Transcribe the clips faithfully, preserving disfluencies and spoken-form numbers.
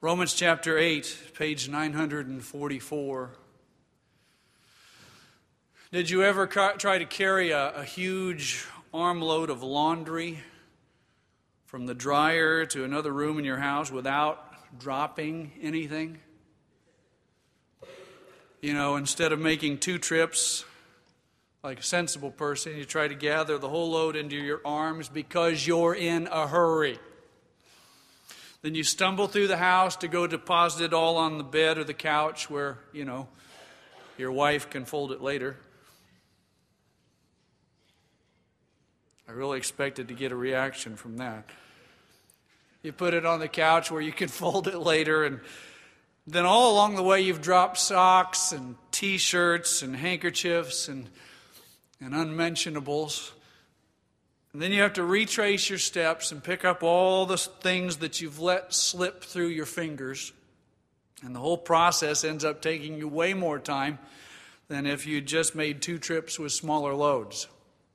Romans chapter eight, page nine hundred forty-four. Did you ever ca- try to carry a, a huge armload of laundry from the dryer to another room in your house without dropping anything? You know, instead of making two trips, like a sensible person, you try to gather the whole load into your arms because you're in a hurry. Then you stumble through the house to go deposit it all on the bed or the couch where, you know, your wife can fold it later. I really expected to get a reaction from that. You put it on the couch where you can fold it later, and then all along the way you've dropped socks and T-shirts and handkerchiefs and, and unmentionables. And then you have to retrace your steps and pick up all the things that you've let slip through your fingers. And the whole process ends up taking you way more time than if you just made two trips with smaller loads.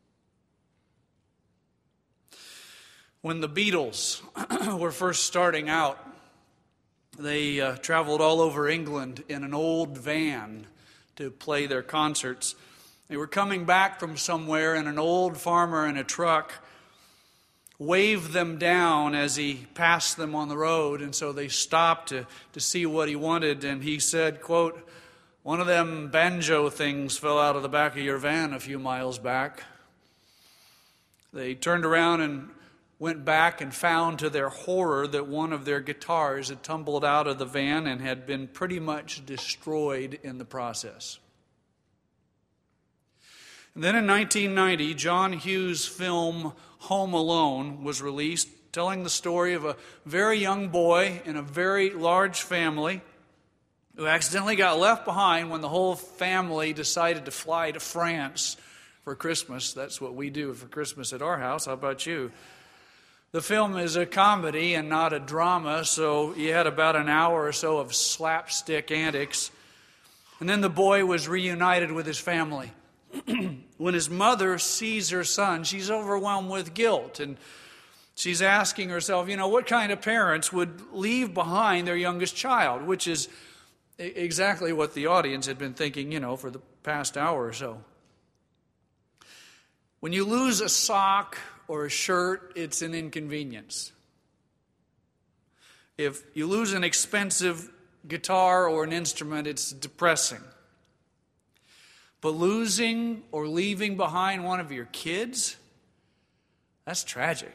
When the Beatles were first starting out, they uh, traveled all over England in an old van to play their concerts. They were coming back from somewhere, and an old farmer in a truck waved them down as he passed them on the road, and so they stopped to, to see what he wanted, and he said, quote, "One of them banjo things fell out of the back of your van a few miles back." They turned around and went back and found to their horror that one of their guitars had tumbled out of the van and had been pretty much destroyed in the process. And then in nineteen ninety, John Hughes' film Home Alone was released, telling the story of a very young boy in a very large family who accidentally got left behind when the whole family decided to fly to France for Christmas. That's what we do for Christmas at our house. How about you? The film is a comedy and not a drama, so you had about an hour or so of slapstick antics. And then the boy was reunited with his family. When his mother sees her son, she's overwhelmed with guilt, and she's asking herself, you know, what kind of parents would leave behind their youngest child, which is exactly what the audience had been thinking, you know, for the past hour or so. When you lose a sock or a shirt, it's an inconvenience. If you lose an expensive guitar or an instrument, it's depressing. But losing or leaving behind one of your kids, that's tragic.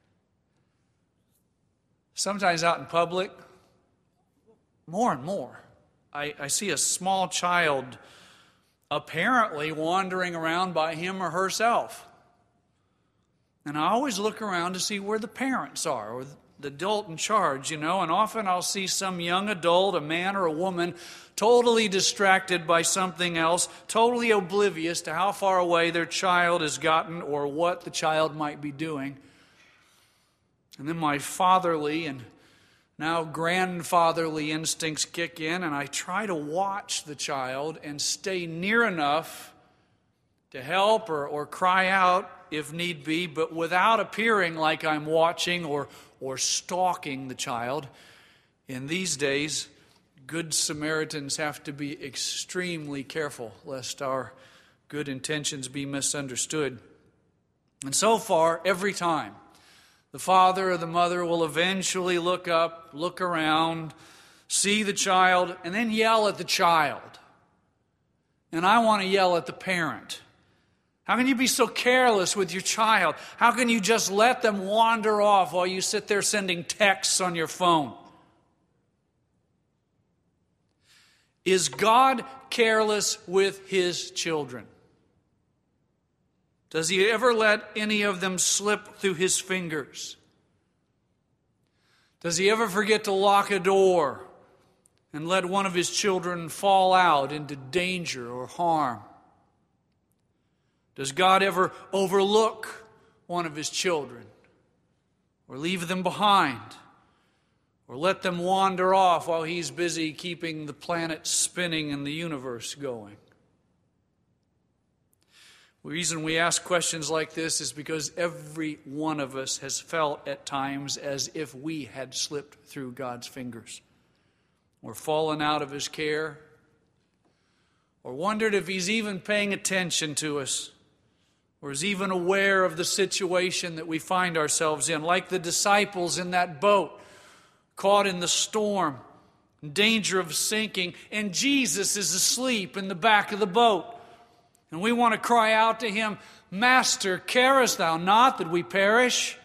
Sometimes out in public, more and more, I, I see a small child apparently wandering around by him or herself. And I always look around to see where the parents are, or the adult in charge, you know, and often I'll see some young adult, a man or a woman, totally distracted by something else, totally oblivious to how far away their child has gotten or what the child might be doing. And then my fatherly and now grandfatherly instincts kick in, and I try to watch the child and stay near enough to help or, or cry out if need be, but without appearing like I'm watching or, or stalking the child. In these days, good Samaritans have to be extremely careful lest our good intentions be misunderstood. And so far, every time, the father or the mother will eventually look up, look around, see the child, and then yell at the child. And I want to yell at the parent. How can you be so careless with your child? How can you just let them wander off while you sit there sending texts on your phone? Is God careless with His children? Does He ever let any of them slip through His fingers? Does He ever forget to lock a door and let one of His children fall out into danger or harm? Does God ever overlook one of His children or leave them behind or let them wander off while He's busy keeping the planet spinning and the universe going? The reason we ask questions like this is because every one of us has felt at times as if we had slipped through God's fingers. or fallen out of his care, or wondered if he's even paying attention to us, or is even aware of the situation that we find ourselves in, like the disciples in that boat, caught in the storm, in danger of sinking, and Jesus is asleep in the back of the boat. And we want to cry out to him, Master, carest thou not that we perish?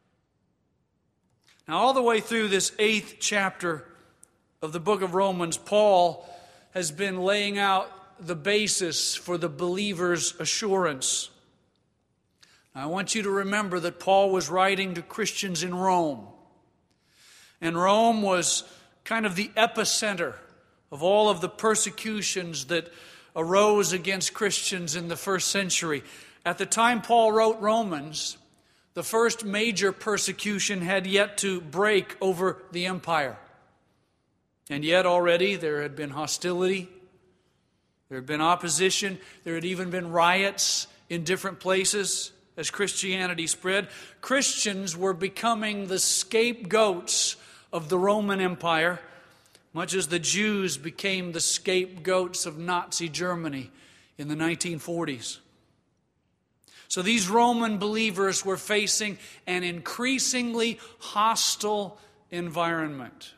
Now, all the way through this eighth chapter of the book of Romans, Paul has been laying out the basis for the believer's assurance. Now, I want you to remember that Paul was writing to Christians in Rome. And Rome was kind of the epicenter of all of the persecutions that arose against Christians in the first century. At the time Paul wrote Romans, the first major persecution had yet to break over the empire. And yet already there had been hostility, there had been opposition, there had even been riots in different places as Christianity spread. Christians were becoming the scapegoats of the Roman Empire, much as the Jews became the scapegoats of Nazi Germany in the nineteen forties. So these Roman believers were facing an increasingly hostile environment.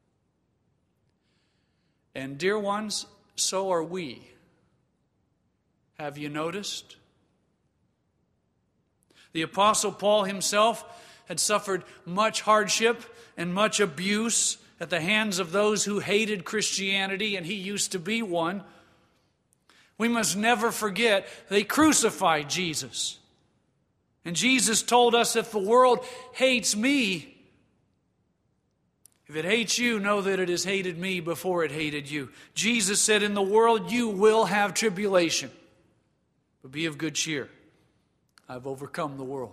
And dear ones, so are we. Have you noticed? The Apostle Paul himself had suffered much hardship and much abuse at the hands of those who hated Christianity, and he used to be one. We must never forget they crucified Jesus. And Jesus told us, if the world hates me, if it hates you, know that it has hated me before it hated you. Jesus said, in the world you will have tribulation, but be of good cheer. I've overcome the world.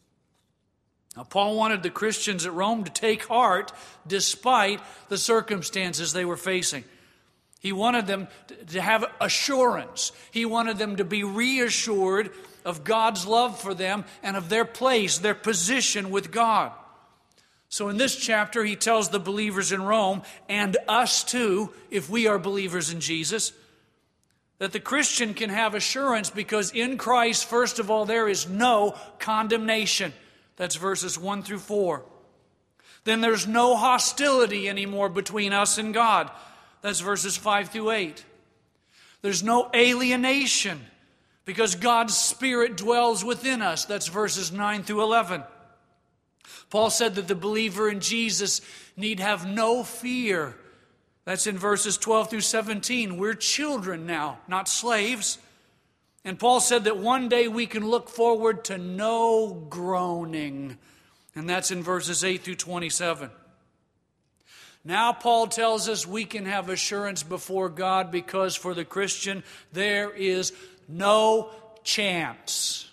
Now, Paul wanted the Christians at Rome to take heart despite the circumstances they were facing. He wanted them to have assurance. He wanted them to be reassured of God's love for them and of their place, their position with God. So in this chapter, he tells the believers in Rome, and us too, if we are believers in Jesus, that the Christian can have assurance because in Christ, first of all, there is no condemnation. That's verses one through four. Then there's no hostility anymore between us and God. That's verses five through eight. There's no alienation because God's Spirit dwells within us. That's verses nine through eleven. Paul said that the believer in Jesus need have no fear. That's in verses twelve through seventeen. We're children now, not slaves. And Paul said that one day we can look forward to no groaning. And that's in verses eight through twenty-seven. Now Paul tells us we can have assurance before God because for the Christian there is no chance.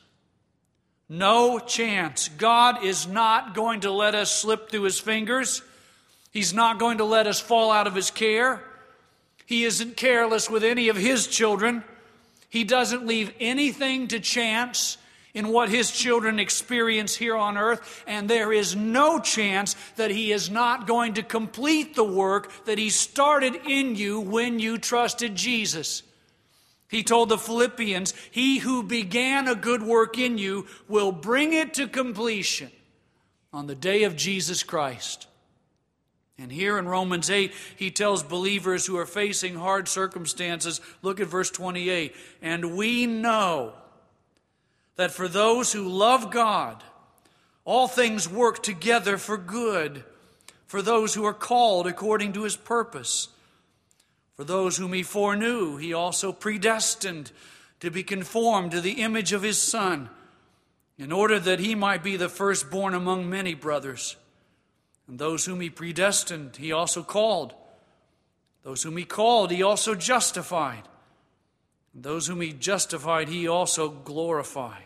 No chance. God is not going to let us slip through His fingers. He's not going to let us fall out of His care. He isn't careless with any of His children. He doesn't leave anything to chance in what His children experience here on earth, and there is no chance that He is not going to complete the work that He started in you when you trusted Jesus. He told the Philippians, He who began a good work in you will bring it to completion on the day of Jesus Christ. And here in Romans eight, he tells believers who are facing hard circumstances, look at verse twenty-eight, and we know that for those who love God, all things work together for good, for those who are called according to His purpose. For those whom He foreknew, He also predestined to be conformed to the image of His Son, in order that He might be the firstborn among many brothers. And those whom He predestined, He also called. Those whom He called, He also justified. And those whom He justified, He also glorified.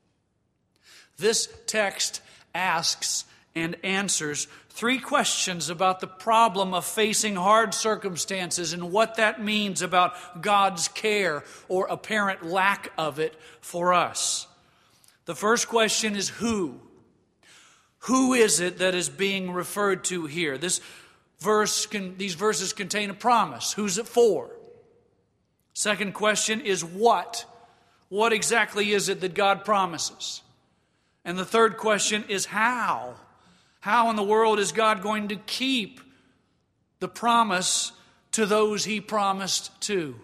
This text asks and answers three questions about the problem of facing hard circumstances and what that means about God's care or apparent lack of it for us. The first question is who? Who is it that is being referred to here? This verse can, these verses contain a promise. Who's it for? Second question is what? What exactly is it that God promises? And the third question is how? How in the world is God going to keep the promise to those He promised to?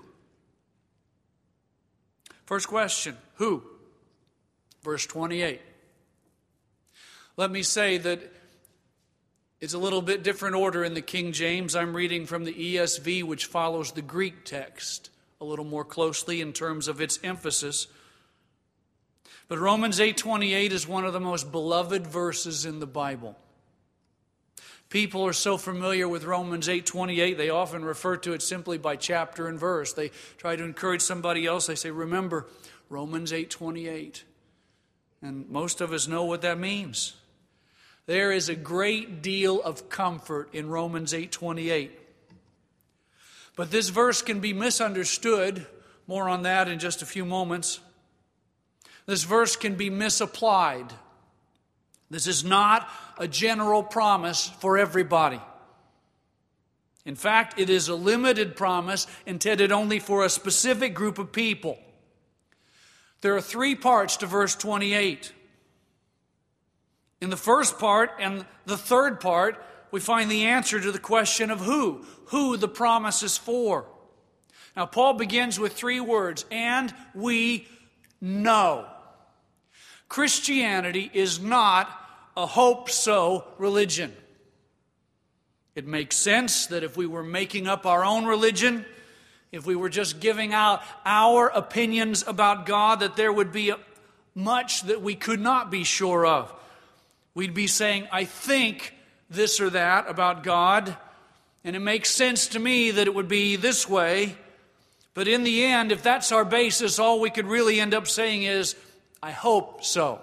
First question, who? Verse twenty-eight. Let me say that it's a little bit different order in the King James. I'm reading from the E S V, which follows the Greek text a little more closely in terms of its emphasis. But Romans eight twenty-eight is one of the most beloved verses in the Bible. People are so familiar with Romans eight twenty-eight, they often refer to it simply by chapter and verse. They try to encourage somebody else. They say, remember, Romans eight twenty-eight. And most of us know what that means. There is a great deal of comfort in Romans eight twenty-eight. But this verse can be misunderstood. More on that in just a few moments. This verse can be misapplied. This is not a general promise for everybody. In fact, it is a limited promise intended only for a specific group of people. There are three parts to verse twenty-eight. In the first part and the third part, we find the answer to the question of who. Who the promise is for. Now, Paul begins with three words, and we know. Christianity is not a hope-so religion. It makes sense that if we were making up our own religion, if we were just giving out our opinions about God, that there would be much that we could not be sure of. We'd be saying, I think this or that about God, and it makes sense to me that it would be this way. But in the end, if that's our basis, all we could really end up saying is, I hope so.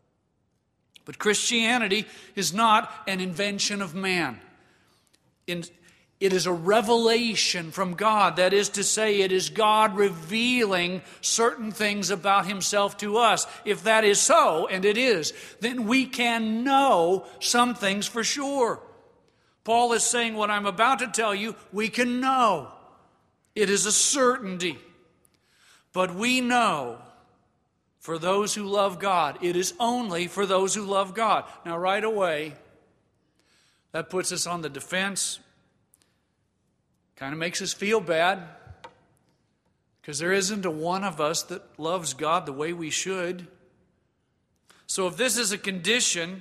But Christianity is not an invention of man. It is a revelation from God. That is to say, it is God revealing certain things about Himself to us. If that is so, and it is, then we can know some things for sure. Paul is saying what I'm about to tell you, we can know. It is a certainty. But we know for those who love God. It is only for those who love God. Now, right away, that puts us on the defense. Kind of makes us feel bad. Because there isn't a one of us that loves God the way we should. So if this is a condition,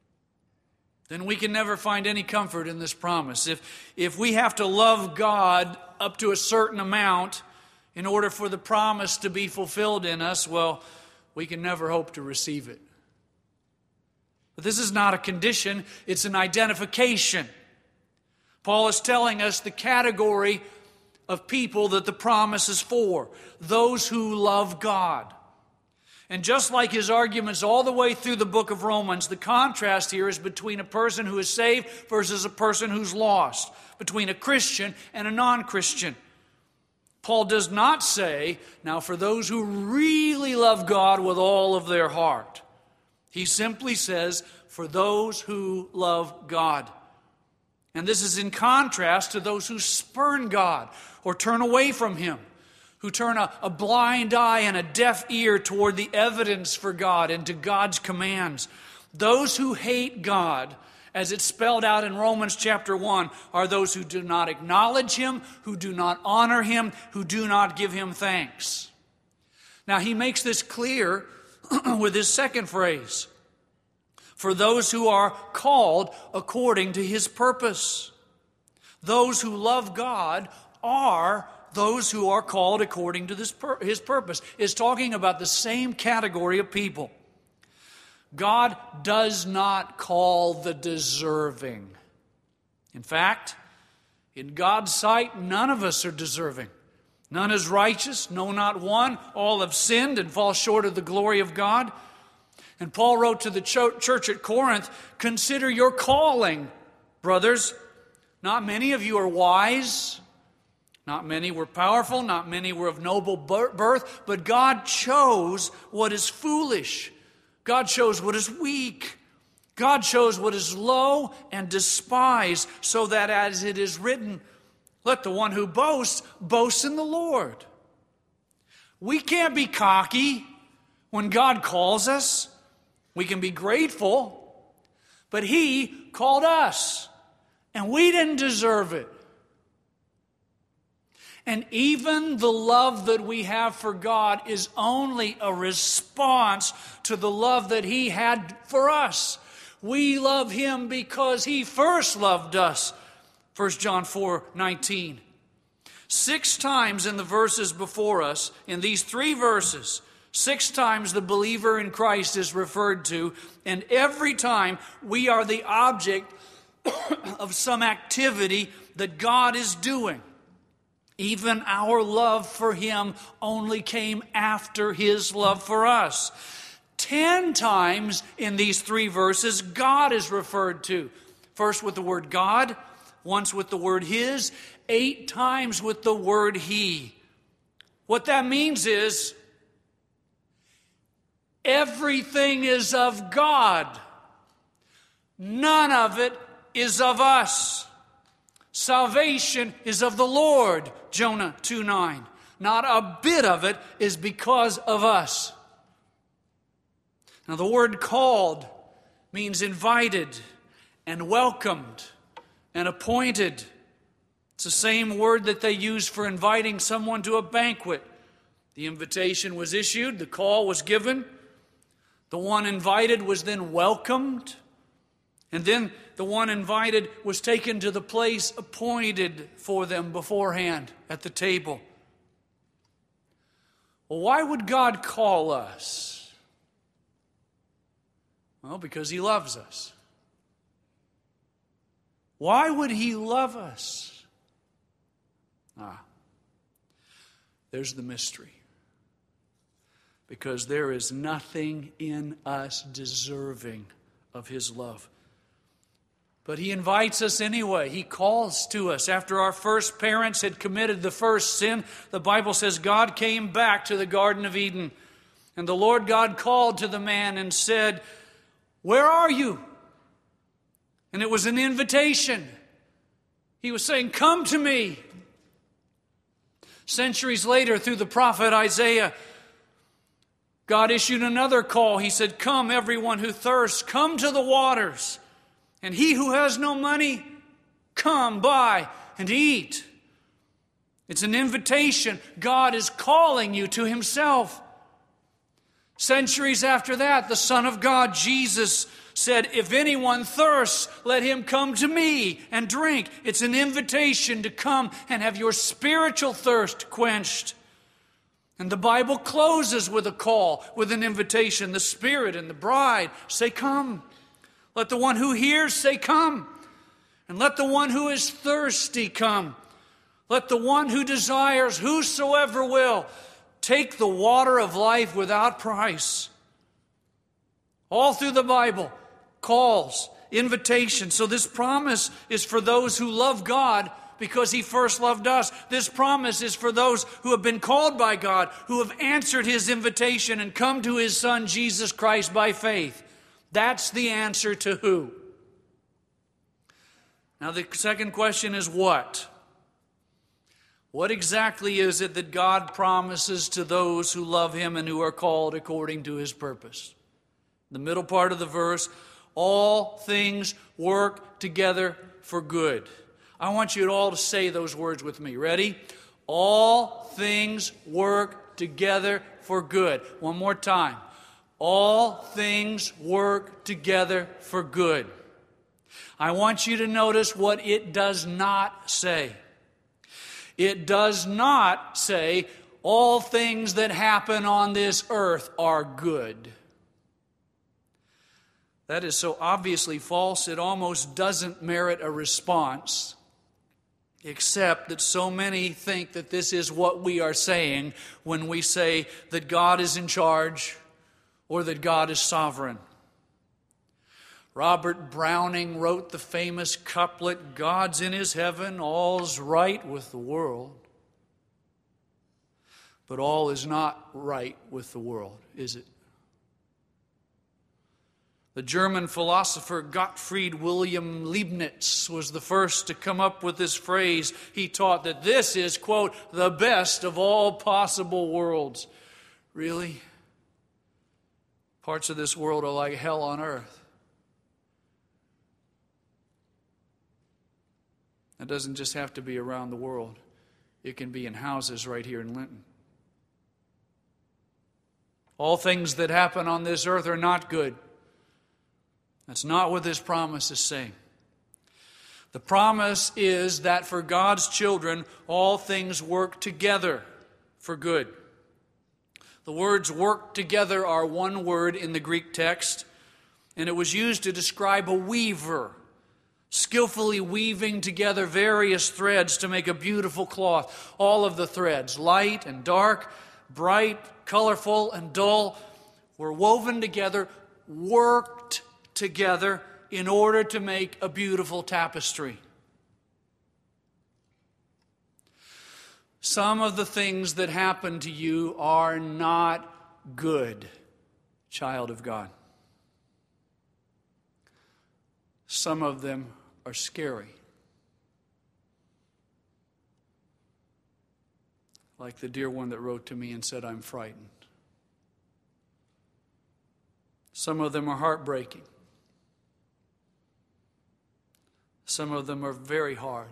then we can never find any comfort in this promise. If, if we have to love God up to a certain amount in order for the promise to be fulfilled in us, well, we can never hope to receive it. But this is not a condition, it's an identification. Paul is telling us the category of people that the promise is for. Those who love God. And just like his arguments all the way through the book of Romans, the contrast here is between a person who is saved versus a person who's lost. Between a Christian and a non-Christian. Paul does not say, now for those who really love God with all of their heart. He simply says, for those who love God. And this is in contrast to those who spurn God or turn away from Him, who turn a, a blind eye and a deaf ear toward the evidence for God and to God's commands. Those who hate God, as it's spelled out in Romans chapter one, are those who do not acknowledge Him, who do not honor Him, who do not give Him thanks. Now he makes this clear with his second phrase. For those who are called according to His purpose. Those who love God are those who are called according to this pur- His purpose. It's talking about the same category of people. God does not call the deserving. In fact, in God's sight, none of us are deserving. None is righteous, no, not one. All have sinned and fall short of the glory of God. And Paul wrote to the church at Corinth, consider your calling, brothers. Not many of you are wise. Not many were powerful. Not many were of noble birth. But God chose what is foolish. God chose what is weak. God chose what is low and despised, so that as it is written, let the one who boasts, boast in the Lord. We can't be cocky when God calls us. We can be grateful, but He called us, and we didn't deserve it. And even the love that we have for God is only a response to the love that He had for us. We love Him because He first loved us. First John four nineteen. Six times in the verses before us, in these three verses, six times the believer in Christ is referred to, and every time we are the object of some activity that God is doing. Even our love for Him only came after His love for us. Ten times in these three verses, God is referred to. First with the word God, once with the word His, eight times with the word He. What that means is, everything is of God. None of it is of us. Salvation is of the Lord, Jonah two nine. Not a bit of it is because of us. Now the word called means invited and welcomed and appointed. It's the same word that they use for inviting someone to a banquet. The invitation was issued, the call was given. The one invited was then welcomed. And then the one invited was taken to the place appointed for them beforehand at the table. Well, why would God call us? Well, because He loves us. Why would He love us? Ah, there's the mystery. Because there is nothing in us deserving of His love. But He invites us anyway. He calls to us. After our first parents had committed the first sin, the Bible says God came back to the Garden of Eden. And the Lord God called to the man and said, "Where are you?" And it was an invitation. He was saying, "Come to me." Centuries later, through the prophet Isaiah, God issued another call. He said, "Come, everyone who thirsts, come to the waters. And he who has no money, come, buy and eat." It's an invitation. God is calling you to Himself. Centuries after that, the Son of God, Jesus, said, "If anyone thirsts, let him come to me and drink." It's an invitation to come and have your spiritual thirst quenched. And the Bible closes with a call, with an invitation. The Spirit and the bride say, "Come." Let the one who hears say, "Come." And let the one who is thirsty come. Let the one who desires, whosoever will, take the water of life without price. All through the Bible, calls, invitations. So this promise is for those who love God because He first loved us. This promise is for those who have been called by God, who have answered His invitation and come to His Son, Jesus Christ, by faith. That's the answer to who. Now the second question is what? What exactly is it that God promises to those who love Him and who are called according to His purpose? The middle part of the verse, all things work together for good. I want you all to say those words with me. Ready? All things work together for good. One more time. All things work together for good. I want you to notice what it does not say. It does not say all things that happen on this earth are good. That is so obviously false, it almost doesn't merit a response, except that so many think that this is what we are saying when we say that God is in charge or that God is sovereign. Robert Browning wrote the famous couplet, "God's in His heaven, all's right with the world." But all is not right with the world, is it? The German philosopher Gottfried Wilhelm Leibniz was the first to come up with this phrase. He taught that this is, quote, the best of all possible worlds. Really? Parts of this world are like hell on earth. It doesn't just have to be around the world. It can be in houses right here in Linton. All things that happen on this earth are not good. That's not what this promise is saying. The promise is that for God's children, all things work together for good. The words work together are one word in the Greek text, and it was used to describe a weaver, skillfully weaving together various threads to make a beautiful cloth. All of the threads, light and dark, bright, colorful and dull, were woven together, worked together in order to make a beautiful tapestry. Some of the things that happen to you are not good, child of God. Some of them are scary. Like the dear one that wrote to me and said, I'm frightened. Some of them are heartbreaking. Some of them are very hard.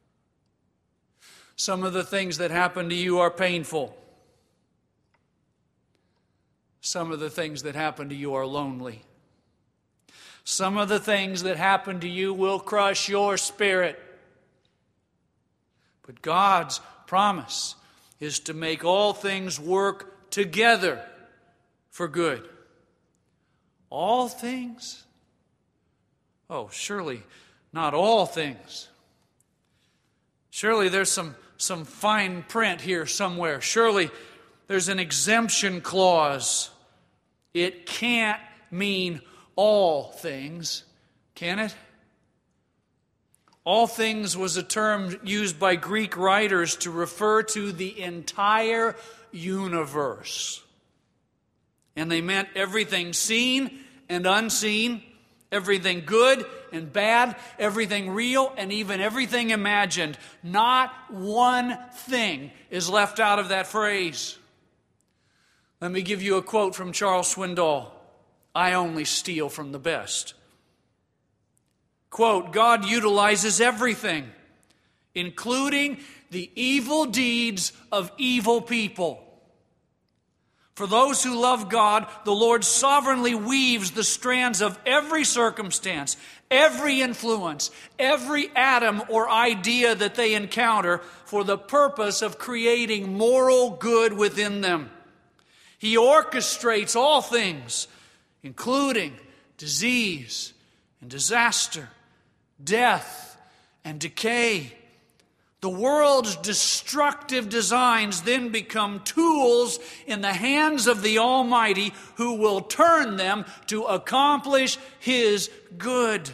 Some of the things that happen to you are painful. Some of the things that happen to you are lonely. Some of the things that happen to you will crush your spirit. But God's promise is to make all things work together for good. All things? Oh, surely not all things. Surely there's some, some fine print here somewhere. Surely there's an exemption clause. It can't mean all things, can it? All things was a term used by Greek writers to refer to the entire universe. And they meant everything seen and unseen, everything good and bad, everything real and even everything imagined. Not one thing is left out of that phrase. Let me give you a quote from Charles Swindoll. I only steal from the best. Quote, God utilizes everything, including the evil deeds of evil people. For those who love God, the Lord sovereignly weaves the strands of every circumstance, every influence, every atom or idea that they encounter for the purpose of creating moral good within them. He orchestrates all things, including disease and disaster, death and decay. The world's destructive designs then become tools in the hands of the Almighty, who will turn them to accomplish His good.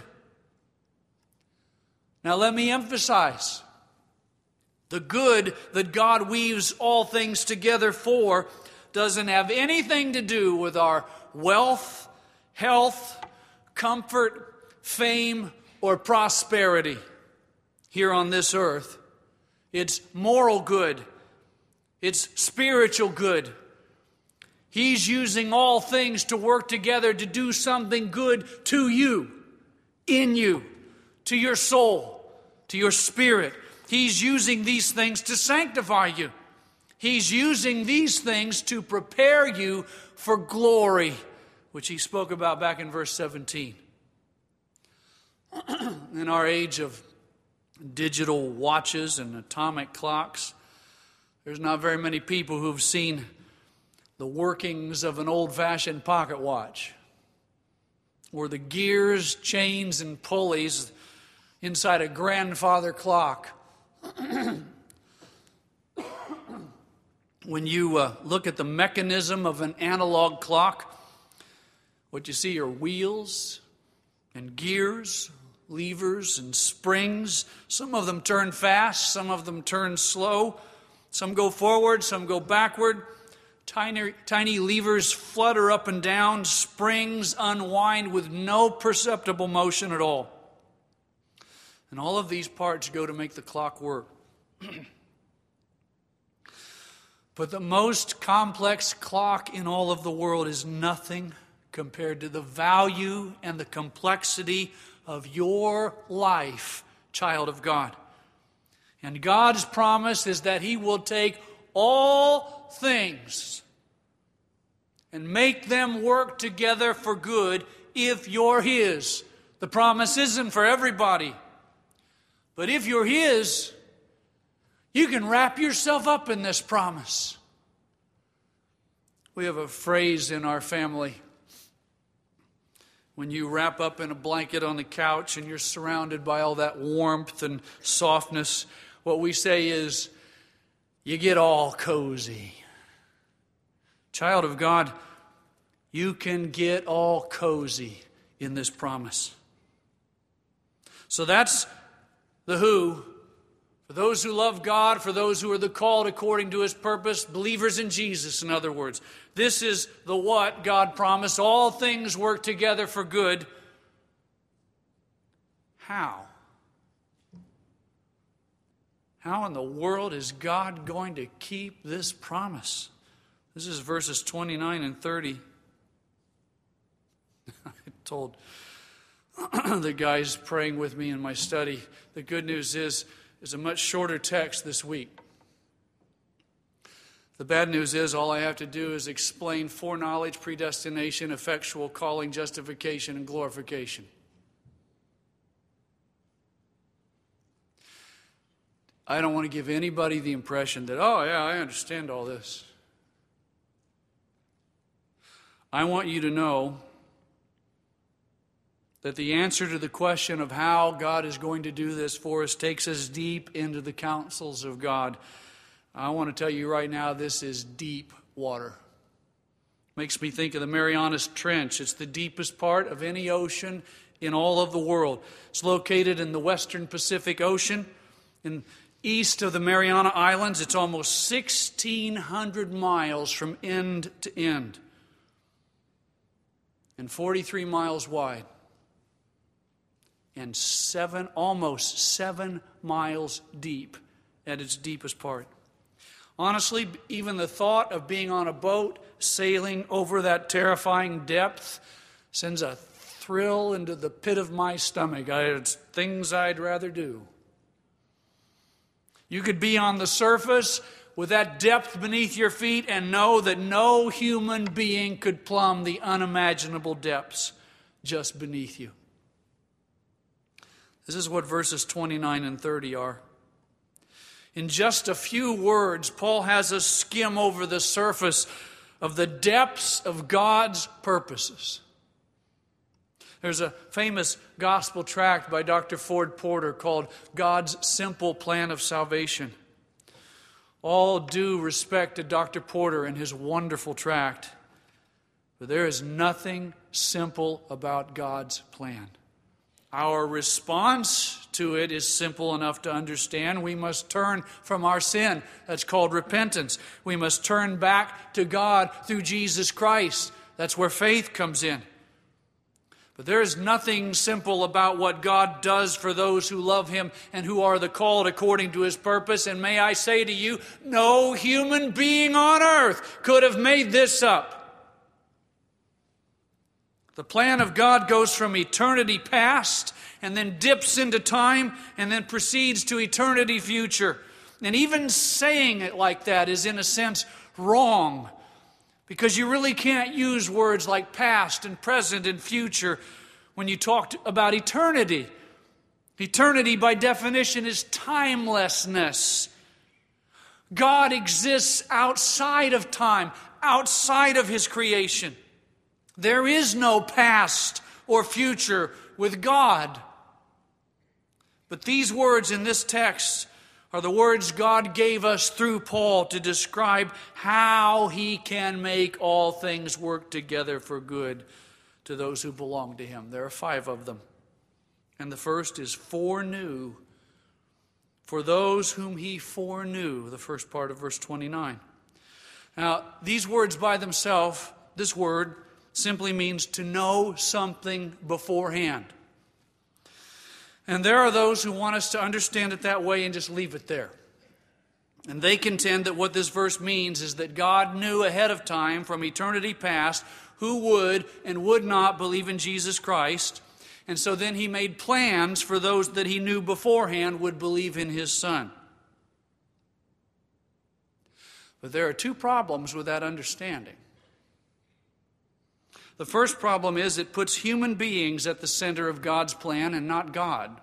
Now let me emphasize, the good that God weaves all things together for doesn't have anything to do with our wealth, health, comfort, fame, or prosperity here on this earth. It's moral good. It's spiritual good. He's using all things to work together to do something good to you, in you, to your soul, to your spirit. He's using these things to sanctify you. He's using these things to prepare you for glory, which he spoke about back in verse seventeen. In our age of digital watches and atomic clocks, there's not very many people who've seen the workings of an old-fashioned pocket watch, or the gears, chains, and pulleys inside a grandfather clock. When you uh, look at the mechanism of an analog clock, what you see are wheels and gears, levers and springs. Some of them turn fast, some of them turn slow. Some go forward, some go backward. Tiny, tiny levers flutter up and down, springs unwind with no perceptible motion at all. And all of these parts go to make the clock work. But the most complex clock in all of the world is nothing compared to the value and the complexity of your life, child of God. And God's promise is that He will take all things and make them work together for good if you're His. The promise isn't for everybody. But if you're His, you can wrap yourself up in this promise. We have a phrase in our family. When you wrap up in a blanket on the couch and you're surrounded by all that warmth and softness, what we say is, you get all cozy. Child of God, you can get all cozy in this promise. So that's the who. For those who love God, for those who are the called according to His purpose, believers in Jesus, in other words. This is the what God promised. All things work together for good. How? How in the world is God going to keep this promise? This is verses twenty-nine and thirty. I told the guys praying with me in my study, the good news is, is a much shorter text this week. The bad news is all I have to do is explain foreknowledge, predestination, effectual calling, justification, and glorification. I don't want to give anybody the impression that, oh yeah, I understand all this. I want you to know that the answer to the question of how God is going to do this for us takes us deep into the counsels of God. I want to tell you right now, this is deep water. Makes me think of the Marianas Trench. It's the deepest part of any ocean in all of the world. It's located in the western Pacific Ocean. In east of the Mariana Islands, it's almost sixteen hundred miles from end to end. And forty-three miles wide. And seven, almost seven miles deep at its deepest part. Honestly, even the thought of being on a boat sailing over that terrifying depth sends a thrill into the pit of my stomach. I, it's things I'd rather do. You could be on the surface with that depth beneath your feet and know that no human being could plumb the unimaginable depths just beneath you. This is what verses twenty-nine and thirty are. In just a few words, Paul has us skim over the surface of the depths of God's purposes. There's a famous gospel tract by Doctor Ford Porter called God's Simple Plan of Salvation. All due respect to Doctor Porter and his wonderful tract, but there is nothing simple about God's plan. Our response to it is simple enough to understand. We must turn from our sin. That's called repentance. We must turn back to God through Jesus Christ. That's where faith comes in. But there is nothing simple about what God does for those who love Him and who are the called according to His purpose. And may I say to you, no human being on earth could have made this up. The plan of God goes from eternity past and then dips into time and then proceeds to eternity future. And even saying it like that is in a sense wrong, because you really can't use words like past and present and future when you talk about eternity. Eternity by definition is timelessness. God exists outside of time, outside of His creation. There is no past or future with God. But these words in this text are the words God gave us through Paul to describe how He can make all things work together for good to those who belong to Him. There are five of them. And the first is foreknew. For those whom He foreknew, the first part of verse twenty-nine. Now, these words by themselves, this word simply means to know something beforehand. And there are those who want us to understand it that way and just leave it there. And they contend that what this verse means is that God knew ahead of time, from eternity past, who would and would not believe in Jesus Christ. And so then he made plans for those that he knew beforehand would believe in his Son. But there are two problems with that understanding. The first problem is it puts human beings at the center of God's plan and not God.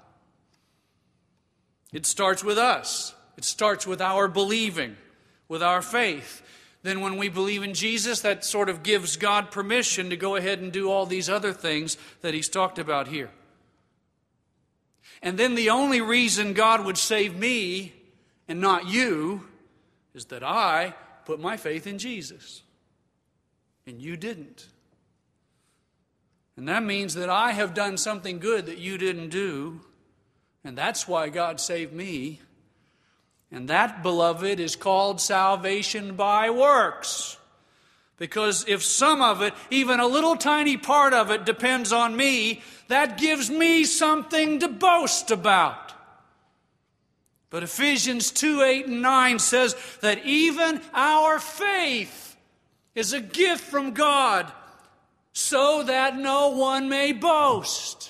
It starts with us. It starts with our believing, with our faith. Then when we believe in Jesus, that sort of gives God permission to go ahead and do all these other things that he's talked about here. And then the only reason God would save me and not you is that I put my faith in Jesus. And you didn't. And that means that I have done something good that you didn't do. And that's why God saved me. And that, beloved, is called salvation by works. Because if some of it, even a little tiny part of it, depends on me, that gives me something to boast about. But Ephesians two, eight, and nine says that even our faith is a gift from God, so that no one may boast.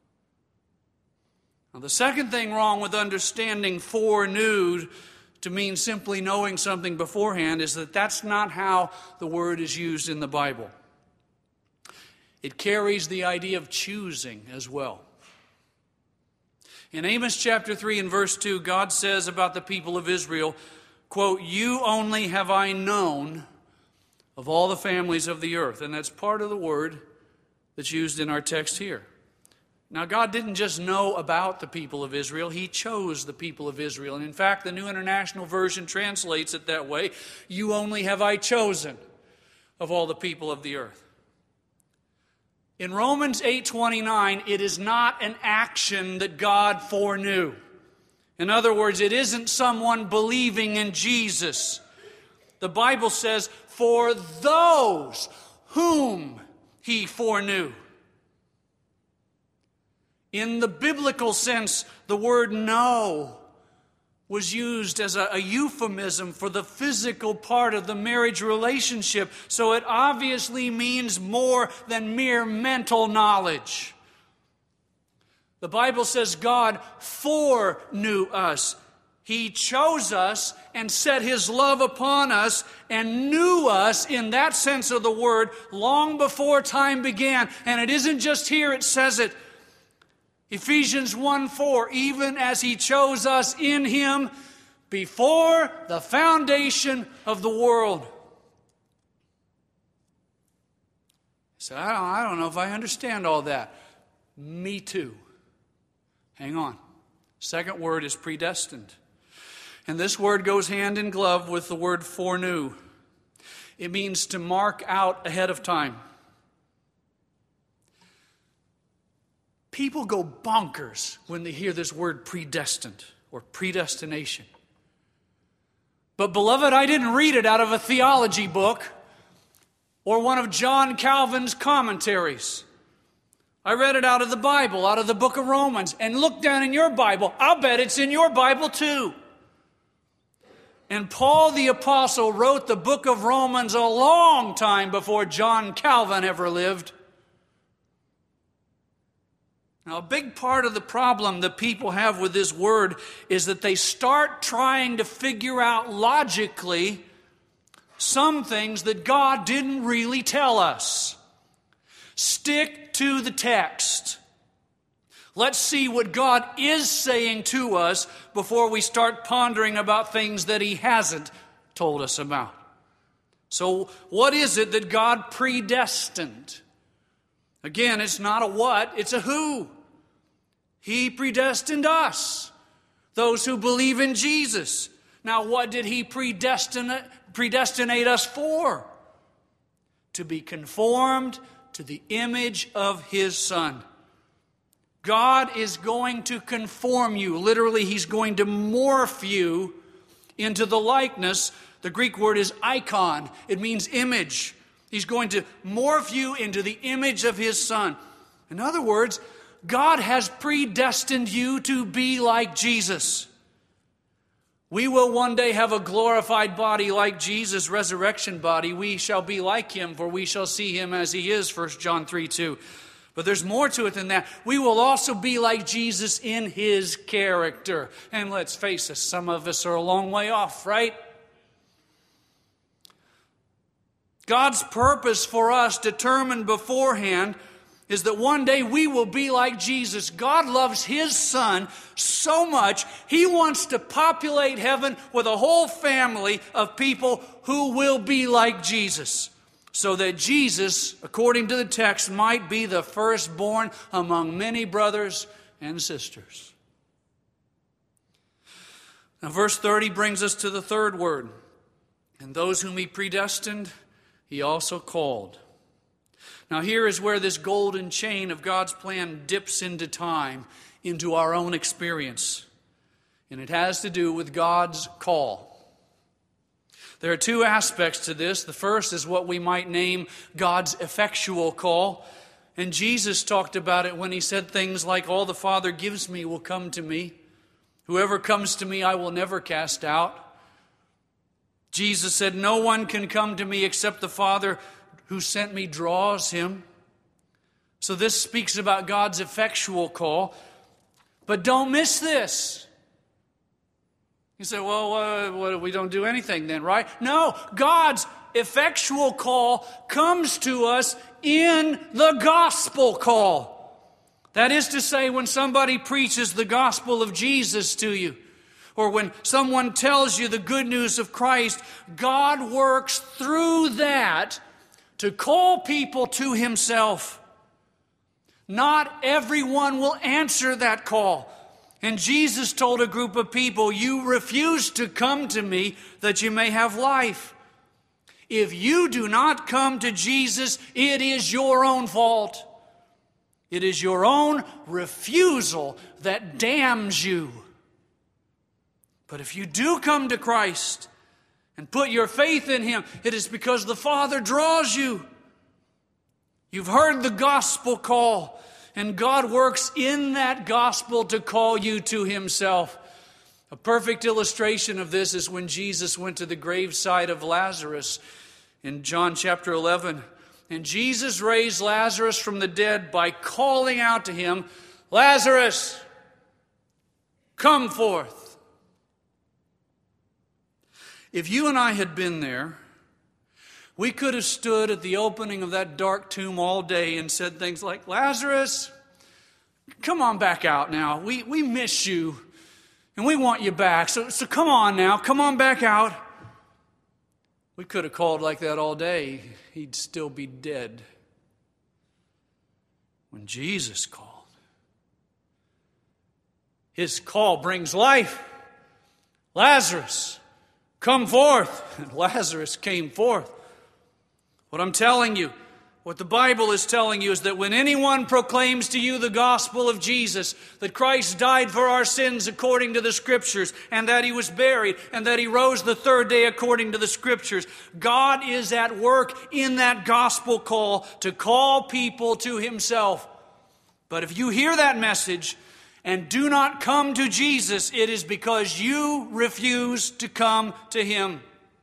Now, the second thing wrong with understanding foreknew to mean simply knowing something beforehand is that that's not how the word is used in the Bible. It carries the idea of choosing as well. In Amos chapter three and verse two, God says about the people of Israel, quote, "You only have I known of all the families of the earth." And that's part of the word that's used in our text here. Now, God didn't just know about the people of Israel. He chose the people of Israel. And in fact, the New International Version translates it that way. You only have I chosen of all the people of the earth. In Romans eight twenty-nine, it is not an action that God foreknew. In other words, it isn't someone believing in Jesus. The Bible says, for those whom he foreknew. In the biblical sense, the word know was used as a, a euphemism for the physical part of the marriage relationship. So it obviously means more than mere mental knowledge. The Bible says God foreknew us. He chose us and set his love upon us and knew us in that sense of the word long before time began. And it isn't just here, it says it. Ephesians one four, even as he chose us in him before the foundation of the world. So I don't, I don't know if I understand all that. Me too. Hang on. Second word is predestined. And this word goes hand in glove with the word foreknew. It means to mark out ahead of time. People go bonkers when they hear this word predestined or predestination. But beloved, I didn't read it out of a theology book or one of John Calvin's commentaries. I read it out of the Bible, out of the book of Romans. And look down in your Bible. I'll bet it's in your Bible too. And Paul the Apostle wrote the book of Romans a long time before John Calvin ever lived. Now, a big part of the problem that people have with this word is that they start trying to figure out logically some things that God didn't really tell us. Stick to the text. Let's see what God is saying to us before we start pondering about things that he hasn't told us about. So, what is it that God predestined? Again, it's not a what, it's a who. He predestined us, those who believe in Jesus. Now, what did he predestinate, predestinate us for? To be conformed to the image of his Son. God is going to conform you. Literally, he's going to morph you into the likeness. The Greek word is icon. It means image. He's going to morph you into the image of His Son. In other words, God has predestined you to be like Jesus. We will one day have a glorified body like Jesus' resurrection body. We shall be like Him, for we shall see Him as He is, First John three two. But there's more to it than that. We will also be like Jesus in His character. And let's face it, some of us are a long way off, right? God's purpose for us, determined beforehand, is that one day we will be like Jesus. God loves His Son so much, He wants to populate heaven with a whole family of people who will be like Jesus, so that Jesus, according to the text, might be the firstborn among many brothers and sisters. Now, verse thirty brings us to the third word. And those whom He predestined, He also called. Now here is where this golden chain of God's plan dips into time, into our own experience. And it has to do with God's call. There are two aspects to this. The first is what we might name God's effectual call. And Jesus talked about it when He said things like, all the Father gives me will come to me. Whoever comes to me I will never cast out. Jesus said, no one can come to me except the Father who sent me draws him. So this speaks about God's effectual call. But don't miss this. You say, well, uh, well, we don't do anything then, right? No, God's effectual call comes to us in the gospel call. That is to say, when somebody preaches the gospel of Jesus to you, or when someone tells you the good news of Christ, God works through that to call people to Himself. Not everyone will answer that call. And Jesus told a group of people, you refuse to come to me that you may have life. If you do not come to Jesus, it is your own fault. It is your own refusal that damns you. But if you do come to Christ and put your faith in Him, it is because the Father draws you. You've heard the gospel call, and God works in that gospel to call you to Himself. A perfect illustration of this is when Jesus went to the graveside of Lazarus in John chapter eleven. And Jesus raised Lazarus from the dead by calling out to him, Lazarus, come forth. If you and I had been there, we could have stood at the opening of that dark tomb all day and said things like, Lazarus, come on back out now. We we miss you and we want you back. So, so come on now. Come on back out. We could have called like that all day. He'd still be dead. When Jesus called, His call brings life. Lazarus, come forth. And Lazarus came forth. What I'm telling you, what the Bible is telling you is that when anyone proclaims to you the gospel of Jesus, that Christ died for our sins according to the Scriptures, and that He was buried, and that He rose the third day according to the Scriptures, God is at work in that gospel call to call people to Himself. But if you hear that message and do not come to Jesus, it is because you refuse to come to Him.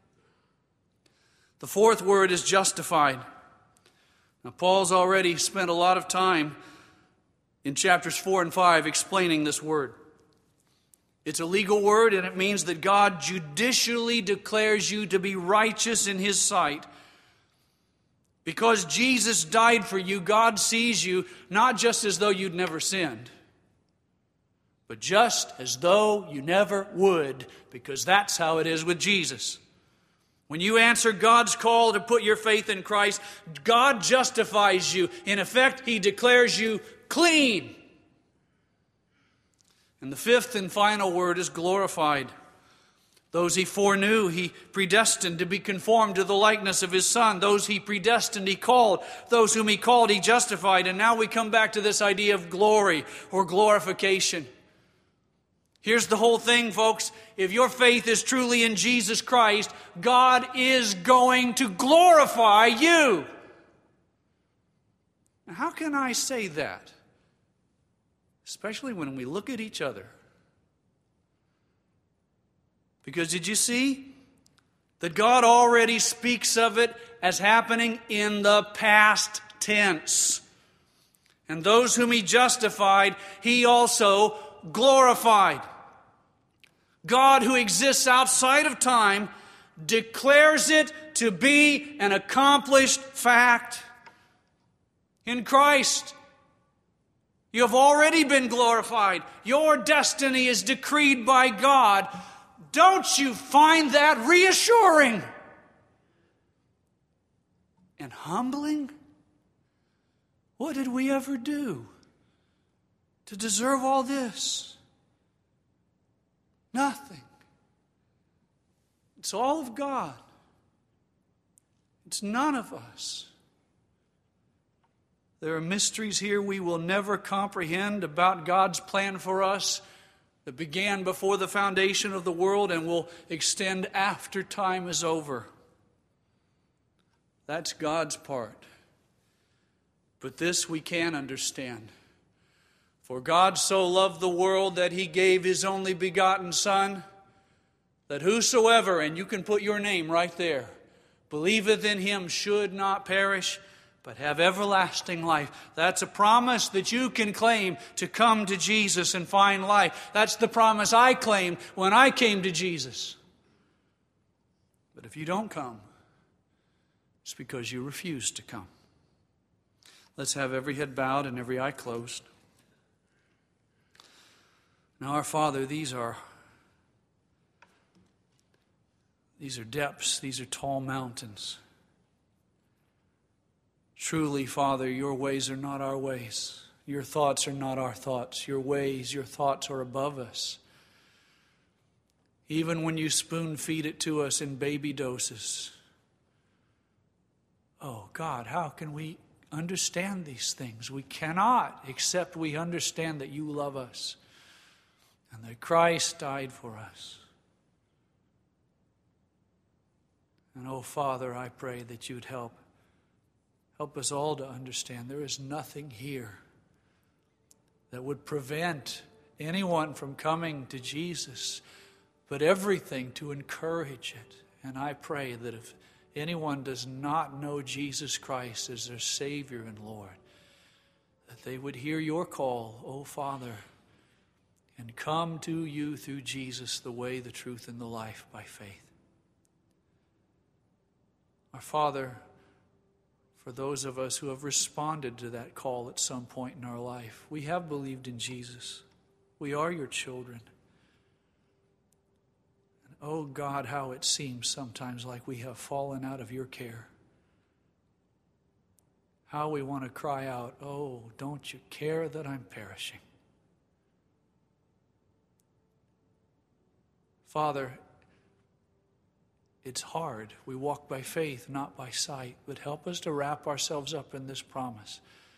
The fourth word is justified. Now, Paul's already spent a lot of time in chapters four and five explaining this word. It's a legal word, and it means that God judicially declares you to be righteous in His sight. Because Jesus died for you, God sees you not just as though you'd never sinned, but just as though you never would, because that's how it is with Jesus. When you answer God's call to put your faith in Christ, God justifies you. In effect, He declares you clean. And the fifth and final word is glorified. Those He foreknew, He predestined to be conformed to the likeness of His Son. Those He predestined, He called. Those whom He called, He justified. And now we come back to this idea of glory or glorification. Here's the whole thing, folks. If your faith is truly in Jesus Christ, God is going to glorify you. Now, how can I say that? Especially when we look at each other. Because did you see that God already speaks of it as happening in the past tense? And those whom He justified, He also glorified. God, who exists outside of time, declares it to be an accomplished fact. In Christ, you have already been glorified. Your destiny is decreed by God. Don't you find that reassuring and humbling? What did we ever do to deserve all this? Nothing. It's all of God. It's none of us. There are mysteries here we will never comprehend about God's plan for us that began before the foundation of the world and will extend after time is over. That's God's part. But this we can understand. For God so loved the world that He gave His only begotten Son, that whosoever, and you can put your name right there, believeth in Him should not perish, but have everlasting life. That's a promise that you can claim to come to Jesus and find life. That's the promise I claimed when I came to Jesus. But if you don't come, it's because you refuse to come. Let's have every head bowed and every eye closed. Now, our Father, these are these are depths, these are tall mountains. Truly, Father, your ways are not our ways. Your thoughts are not our thoughts. Your ways, your thoughts are above us. Even when you spoon feed it to us in baby doses. Oh, God, how can we understand these things? We cannot, except we understand that you love us and that Christ died for us. And oh, Father, I pray that you'd help. Help us all to understand there is nothing here that would prevent anyone from coming to Jesus, but everything to encourage it. And I pray that if anyone does not know Jesus Christ as their Savior and Lord, that they would hear your call, oh Father, and come to you through Jesus, the way, the truth, and the life, by faith. Our Father, for those of us who have responded to that call at some point in our life, we have believed in Jesus. We are your children. And oh God, how it seems sometimes like we have fallen out of your care. How we want to cry out, oh, don't you care that I'm perishing? Father, it's hard. We walk by faith, not by sight. But help us to wrap ourselves up in this promise.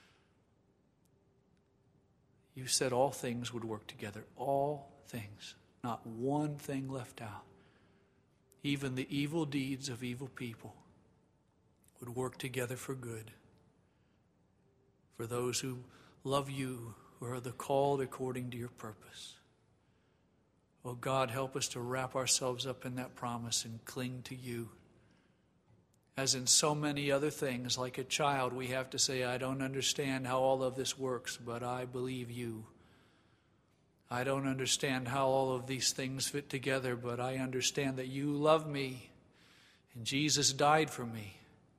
You said all things would work together. All things. Not one thing left out. Even the evil deeds of evil people would work together for good. For those who love you, who are the called according to your purpose. Oh God, help us to wrap ourselves up in that promise and cling to you. As in so many other things, like a child, we have to say, I don't understand how all of this works, but I believe you. I don't understand how all of these things fit together, but I understand that you love me and Jesus died for me.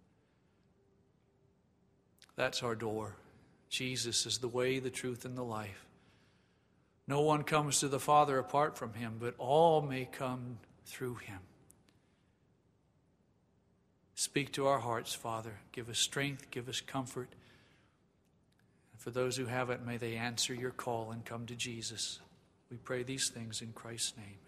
That's our door. Jesus is the way, the truth, and the life. No one comes to the Father apart from him, but all may come through him. Speak to our hearts, Father. Give us strength, give us comfort. And for those who haven't, may they answer your call and come to Jesus. We pray these things in Christ's name.